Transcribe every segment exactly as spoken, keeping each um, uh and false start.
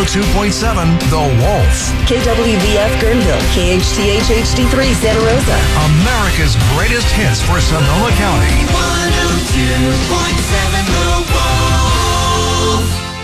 two point seven The Wolf. K W V F Guerneville, K H T H H D three Santa Rosa. America's greatest hits for Sonoma County. one oh two point seven The Wolf.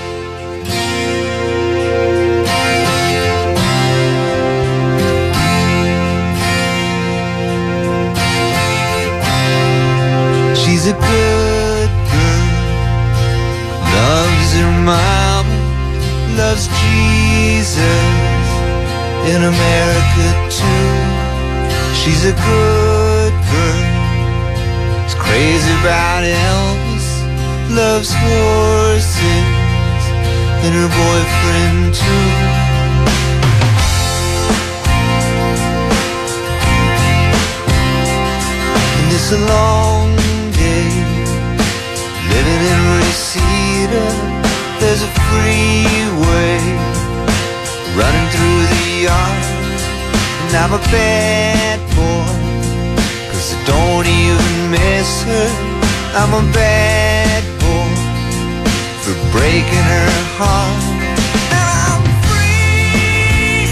She's a good girl, loves her mom, loves Jesus in America too. She's a good girl, is crazy about Elvis, loves horses and her boyfriend too. And it's a long living in Reseda, there's a freeway running through the yard. And I'm a bad boy, 'cause I don't even miss her. I'm a bad boy for breaking her heart. And I'm free,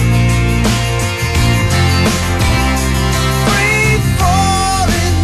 free falling.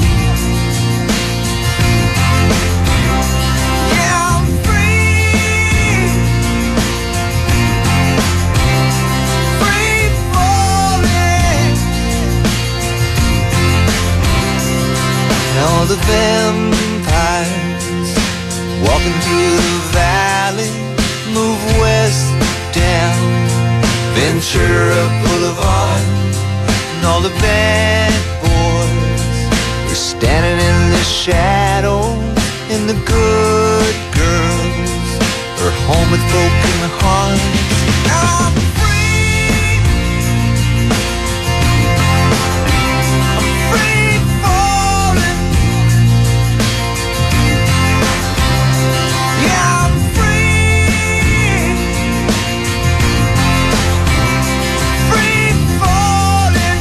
All the vampires walking through the valley move west down Ventura Boulevard. And all the bad boys are standing in the shadows, and the good girls are home with broken hearts. I'm free, I'm free falling. Yeah, I'm free, free falling.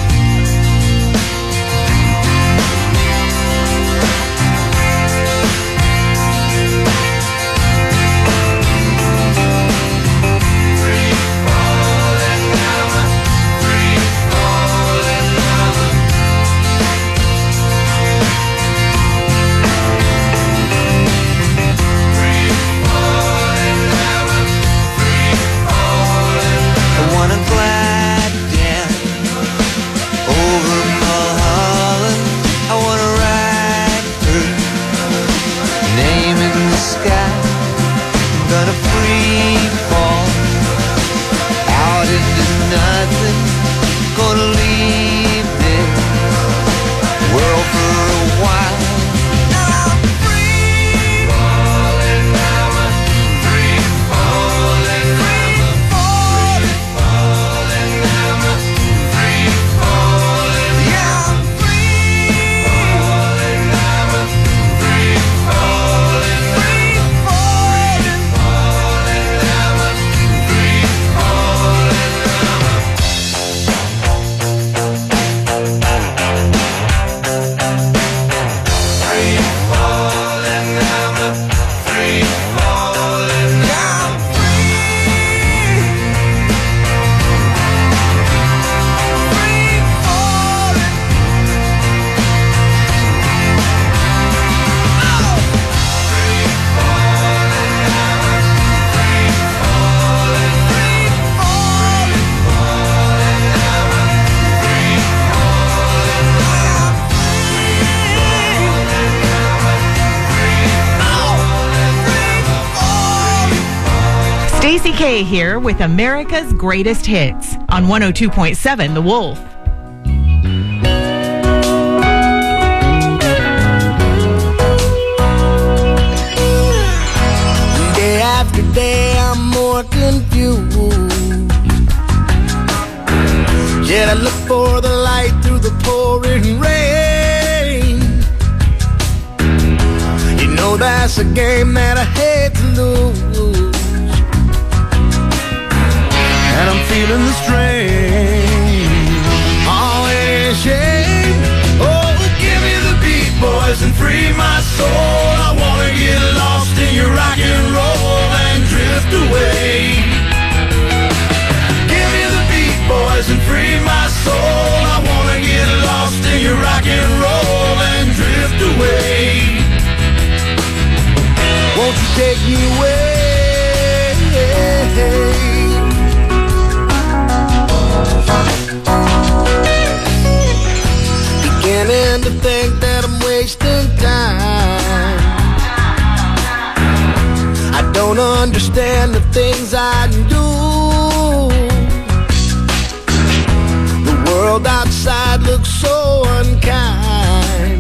Free falling, I'm free falling, I'm free falling, I'm free falling. I wanna glide down over Mulholland. I wanna ride her name in the sky. I'm gonna free fall out into nothing. Gonna leave this world for a while. I'm free falling, I'm free falling, free falling, falling, I'm free falling. Yeah, I'm free falling, I'm free falling, free falling, falling, I'm free falling, I'm free falling, I'm free falling, I'm free, free falling. Oh! Free falling, I'm free falling, free falling, falling, I'm free falling, I'm Stacey K here with America's Greatest Hits on one oh two point seven The Wolf. Day after day, I'm more confused. Yet I look for the light through the pouring rain. You know that's a game that I hate to lose, and I'm feeling the strain. Oh, it is a shame. Oh, give me the beat, boys, and free my soul. I wanna get lost in your rock and roll and drift away. take me away? Beginning to think that I'm wasting time. I don't understand the things I do. The world outside looks so unkind,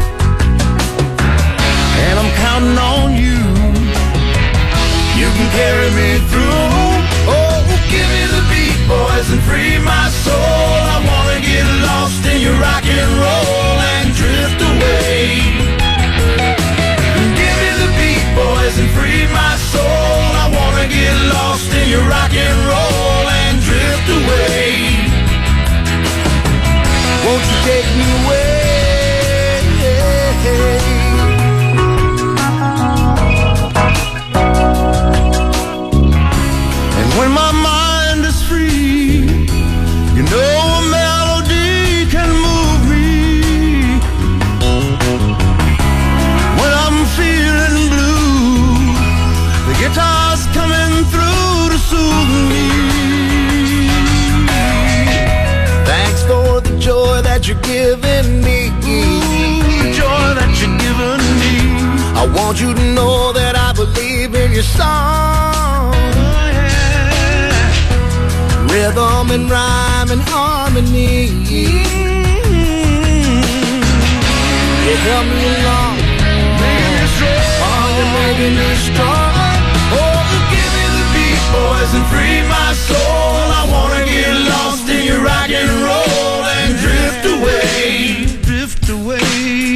and I'm counting on you. You can carry me through. Oh, give me the beat, boys, and free my soul. I wanna get lost in your rock and roll and drift away. Give me the beat, boys, and free my soul. I wanna get lost in your rock and roll and drift away. Won't you take me away? And when my mind is free, you know a melody can move me. When I'm feeling blue, the guitar's coming through to soothe me. Thanks for the joy that you're giving me. The joy that you're giving me. I want you to know that I believe in your song. Rhythm and rhyme and harmony. You help me along, making me strong. Oh, you're making me strong. Oh, give me the beat, boys, and free my soul. I wanna get lost in your rock and roll and drift away, drift away.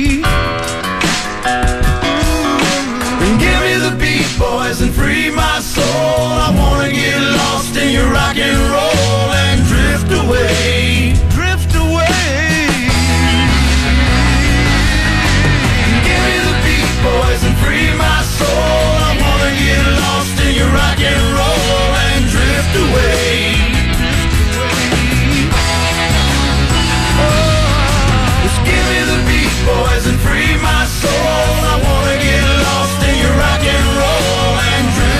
And give me the beat, boys, and free my soul. I wanna get lost in your rock and roll and drift away, drift away. Give me the beat, boys, and free my soul. I wanna get lost in your rock and roll and drift away. Just give me the beat, boys, and free my soul. I wanna get lost in your rock and roll and drift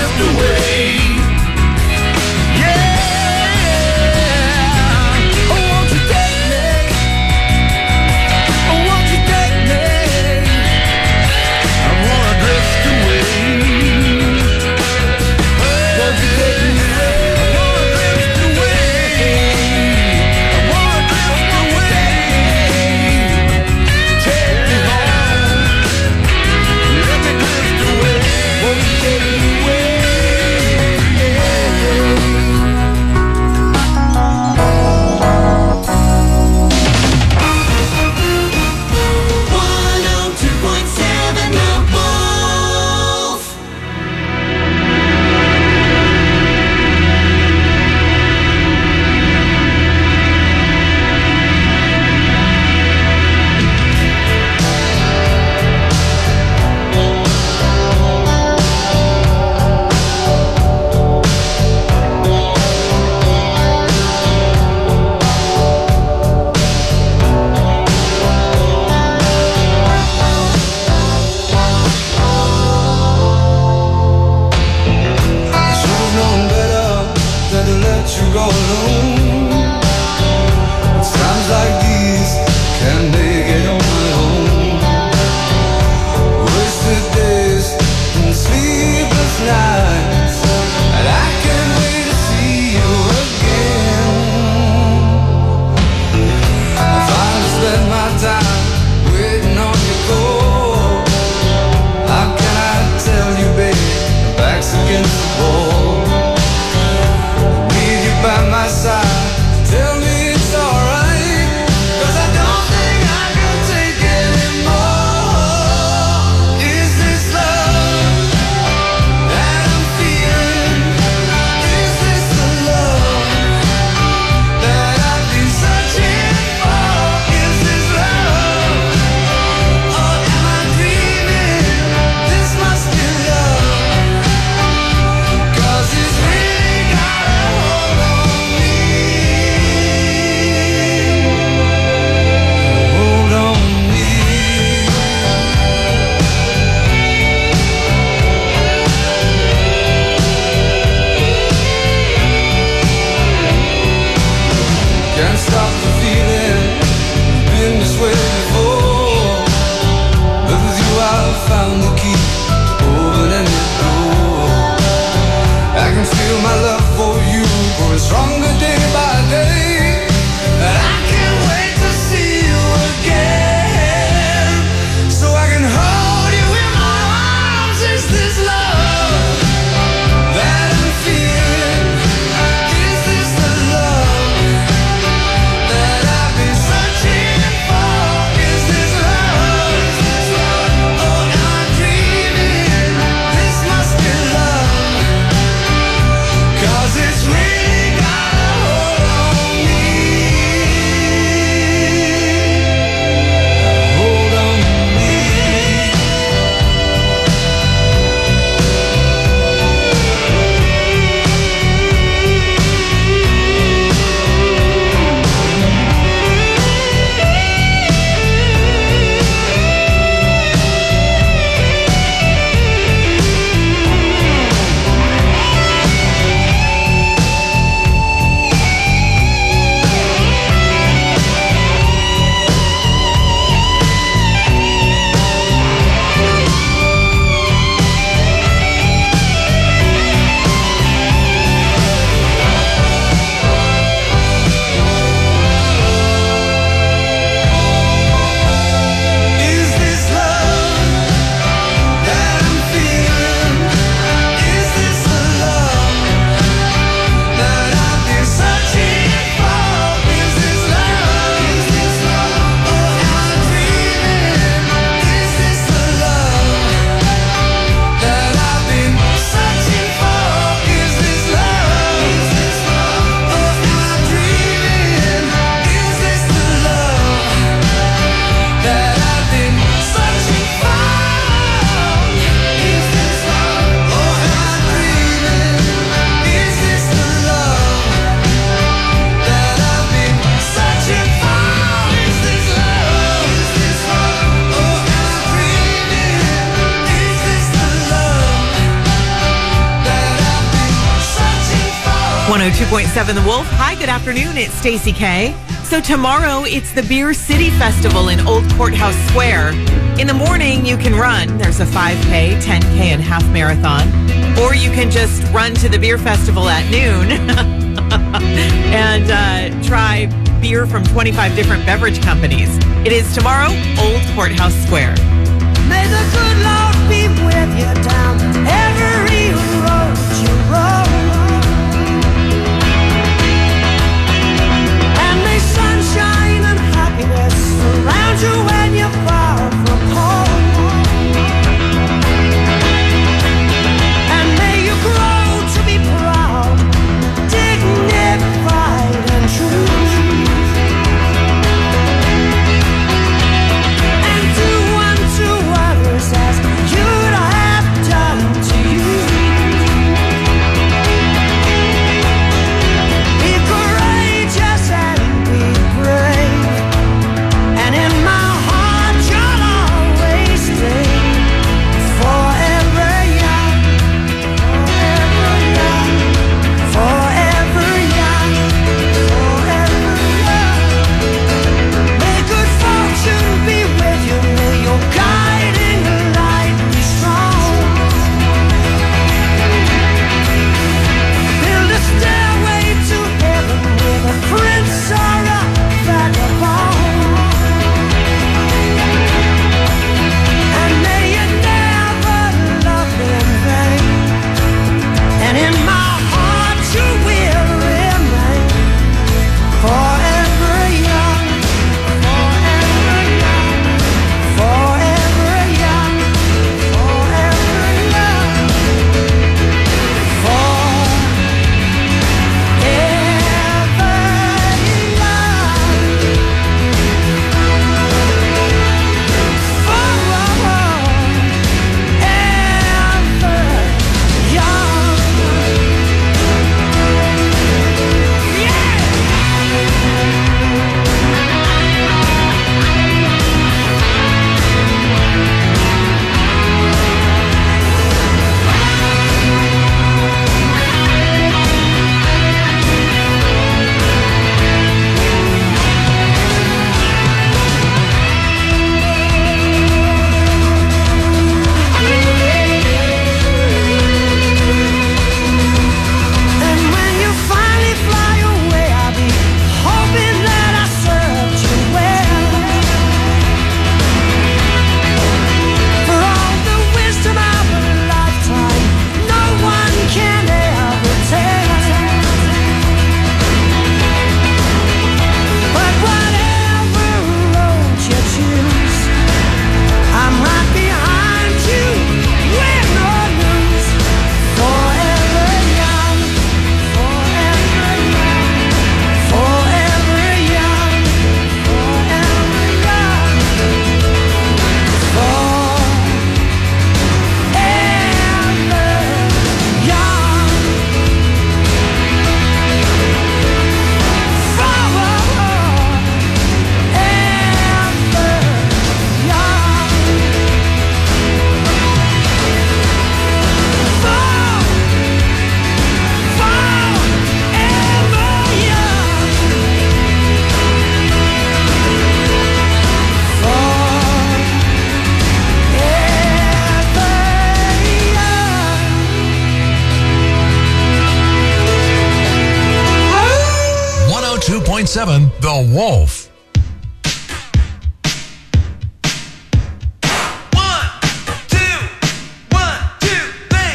one oh two point seven The Wolf. Hi, good afternoon. It's Stacey K. So tomorrow, it's the Beer City Festival in Old Courthouse Square. In the morning, you can run. There's a five K, ten K, and half marathon. Or you can just run to the beer festival at noon and uh, try beer from twenty-five different beverage companies. It is tomorrow, Old Courthouse Square. May the good Lord be with you down every road you roll. And may sunshine and happiness surround you when you're far from home. And may you grow to be proud, dignified and true. And do unto others as you'd have done to you. Be courageous and be brave. And in my heart you'll always stay. Forever young, forever young, forever young, forever young. May good fortune be with you. May your guiding light be strong. Build a stairway to heaven with a prince or a vagabond. And may you never love in vain. And in my heart you will remain. Forever young, forever young, forever young, forever young, And when you finally fly away, I'll be hoping that I served you well. For all the wisdom of a lifetime, no one can ever tell. But whatever road you choose, I'm right behind you, win or lose. Forever young, forever young, forever young, forever young, forever one oh two point seven The Wolf. One, two, one, two, three.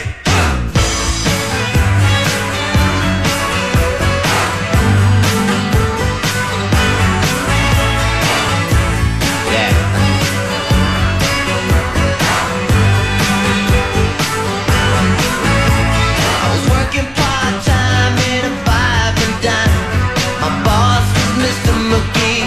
I was working part-time in a five and dime. My boss was Mister McGee.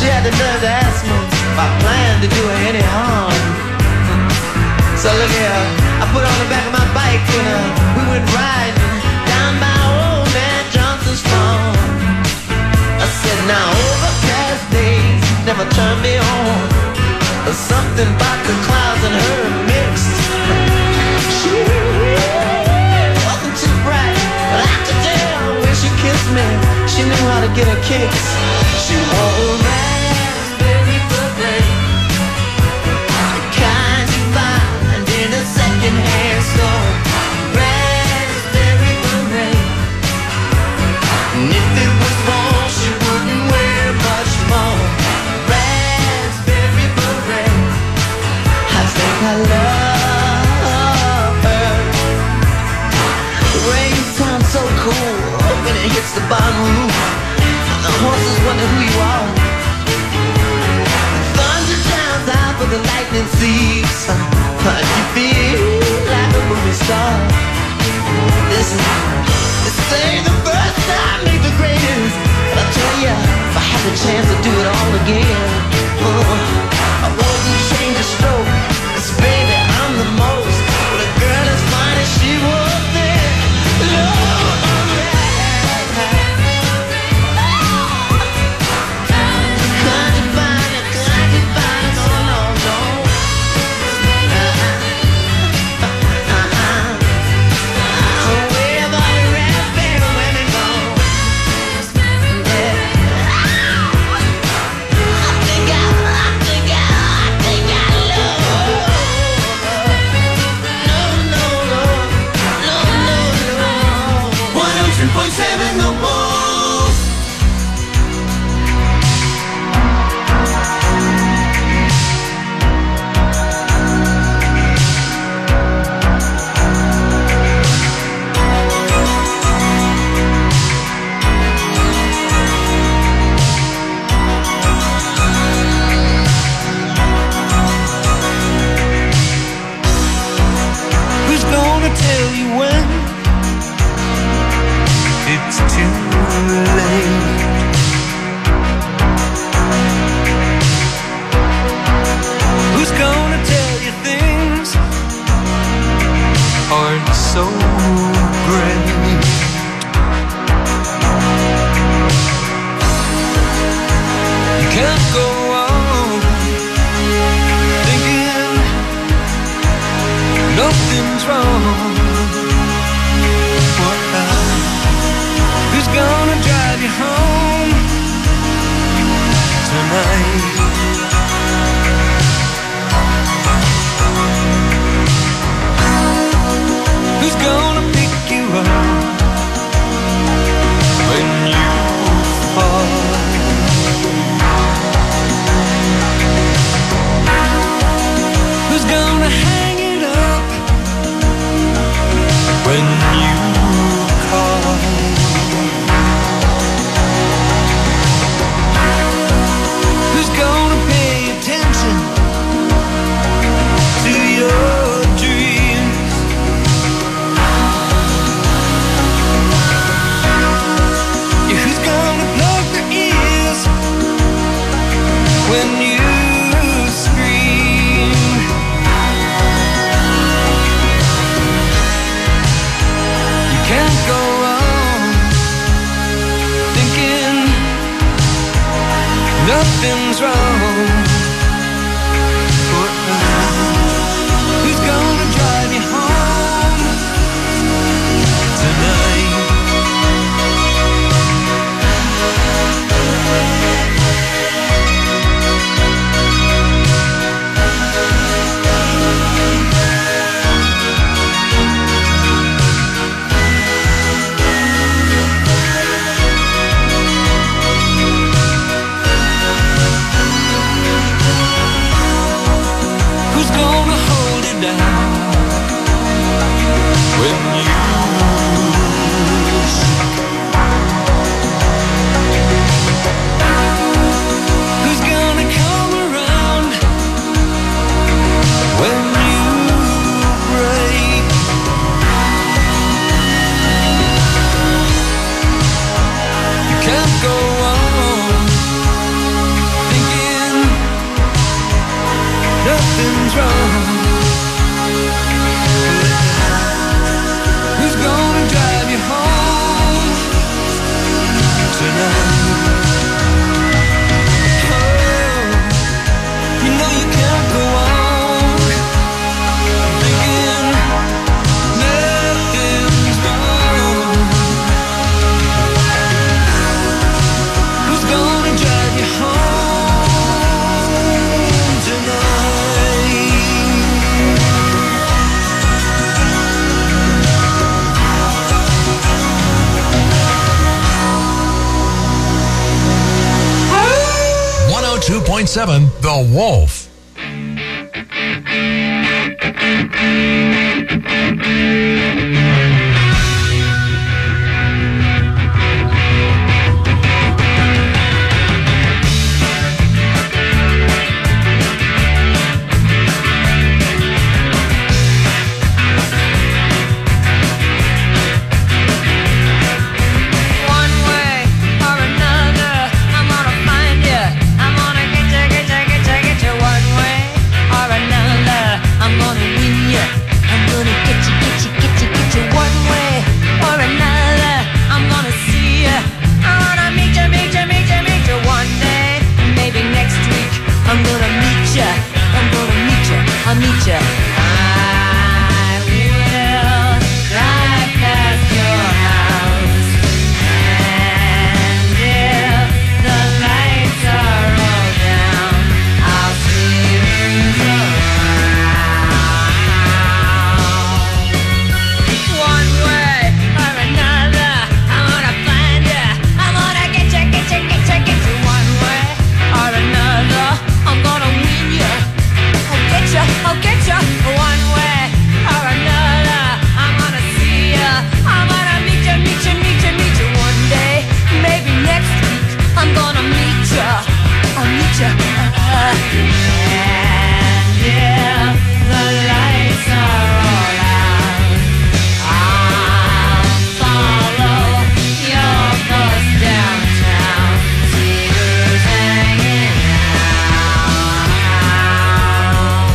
she had the nerve to ask me if I planned to do her any harm. So look here, I put on the back of my bike and uh, we went riding down by old man Johnson's farm. I said, now overcast days never turn me on. There's something about the clouds and her mixed. She wasn't too bright, but I could tell when she kissed me, she knew how to get her kicks. She wore raspberry beret, the kind you find in a second-hand store. Raspberry beret, and if it was warm, she wouldn't wear much more. Raspberry beret, I think I love her. The rain sounds so cool when it hits the bottom roof. The horses wonder who you are. The thunder drowns out, but the lightning sees. You feel like a movie star. This is, this ain't the first time, make the greatest. But I'll tell ya, if I had the chance to do it all again, uh, I wouldn't change a stroke. 'Cause baby, I'm the most. But a girl as fine as she was there, Lord, seven no more. Who's gonna tell you when it's too late? Who's gonna tell you things aren't so great? You can't go on thinking nothing's wrong. Who's gonna drive you home tonight? Who's gonna pick you up when you fall? Who's gonna hang it up when you call? Who's gonna pay attention to your dreams? Yeah, who's gonna plug their ears when you scream? You can't go on thinking nothing's wrong. Who's gonna drive you home tonight? wrong? Who's gonna drive you home tonight? You know you can't go on thinking nothing's wrong. Who's gonna drive you home tonight? one oh two point seven The Wolf. One way or another, I'm gonna find you. I'm gonna get you, get you, get you, get you. One way or another, I'm gonna win you. I'm gonna get you, get you, get you, get you. One way or another, I'm gonna see you. I wanna meet you, meet you, meet you, meet you. One day, maybe next week, I'm gonna meet you. I'm gonna meet you, I'll meet you. I will drive past your house. And if the lights are all down, I'll see who's around. One way or another, I'm gonna find you. I'm gonna get you, get you, get you, get you. One way or another, I'm gonna win you. I'll get you, I'll get you. One way or another, I'm gonna see you. I'm gonna meet you, meet you, meet you, meet you. One day, maybe next week, I'm gonna meet you. I'll meet you. And if the lights are all out, I'll follow your bus downtown. See who's hanging out.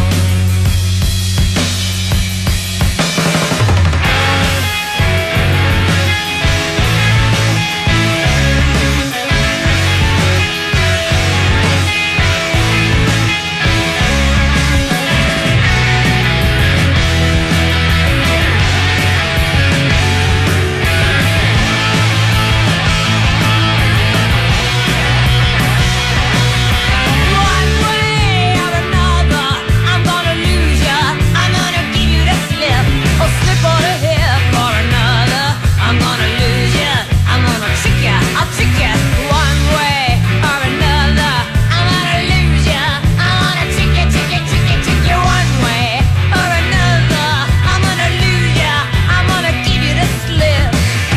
One way or another, I'm gonna lose ya. I'm gonna give you the slip, or slip on the hip or another. I'm gonna lose ya. I'm gonna trick ya. I'll trick ya. One way or another, I'm gonna lose ya. I'm gonna trick ya, trick ya, trick ya, trick ya. One way or another, I'm gonna lose ya. I'm gonna give you the slip.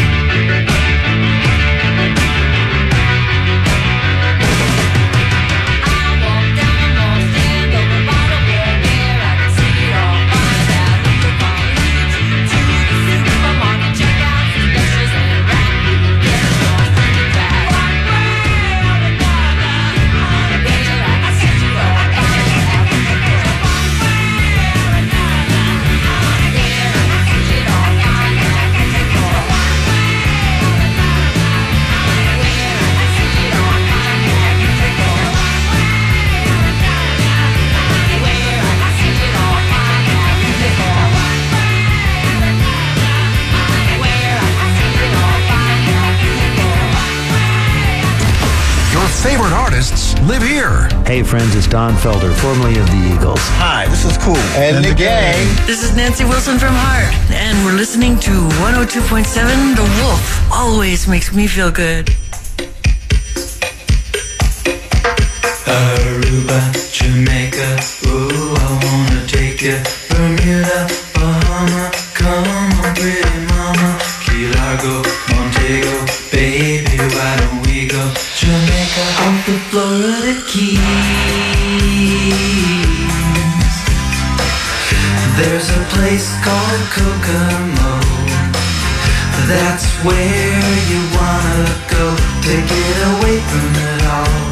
I walk down the mall, stand over by the wall where I can see it all. Find out who you're gonna lead you to the supermarket. Check out the specials and wrap you. Get lost in the back. One way or another, I'll get you. I set you up. I get you. One way or another, I'll get you. I get it all. I get you. I get you. One way or another, where I see it all. I get you. I get you. One way or another, where I see it all. I get you. One way or another, where I see it all. I get you. Your favorite artists live here. Hey friends, it's Don Felder, formerly of the Eagles. Hi, this is Cool. And, the gang. This is Nancy Wilson from Heart, and we're listening to one oh two point seven The Wolf. Always makes me feel good. Aruba, Jamaica, ooh, I wanna take you. Bermuda, Bahama, come on, pretty mama. Key Largo, Montego, baby, why don't we go? Jamaica, off the Florida Keys. There's a place called Kokomo. That's where you wanna go. Take it away from it all.